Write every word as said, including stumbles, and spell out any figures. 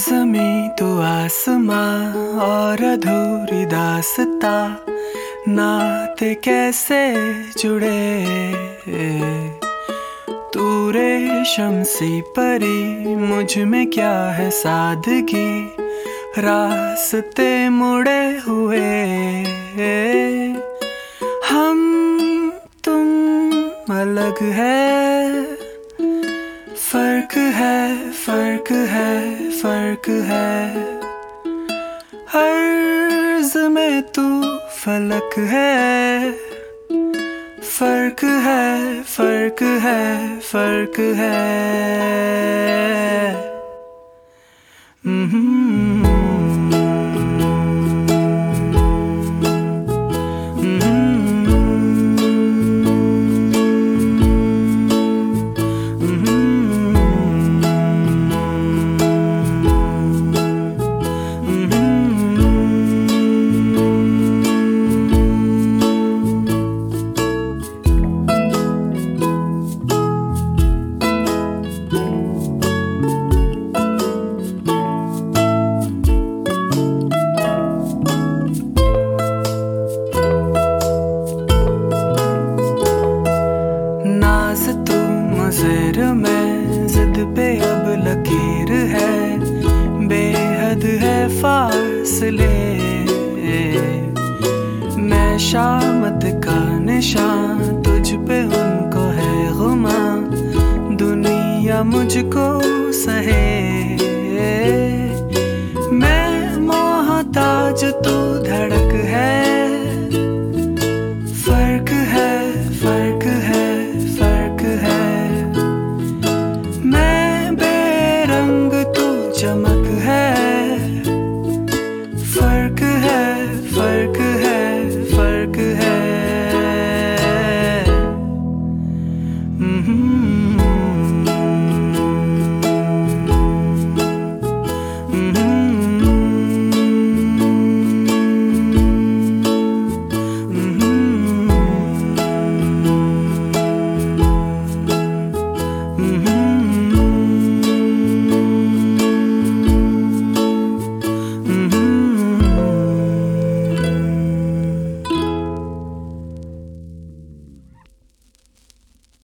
जमी तो आसमां और अधूरी दास्ता, नाते कैसे जुड़े। तू रेशम सी परी, मुझ में क्या है सादगी, रास्ते मुड़े हुए। हम तुम अलग है, फर्क है फर्क है फर्क है। अर्ज़ में तू फलक है, फर्क है फर्क है फर्क है। मुज़र में ज़िद पे अब लकीर है, बेहद है फासले। मैं शामत का निशान, तुझ पे उनको है गुमा, दुनिया मुझको सहे। मैं मोहताज तू धड़क है,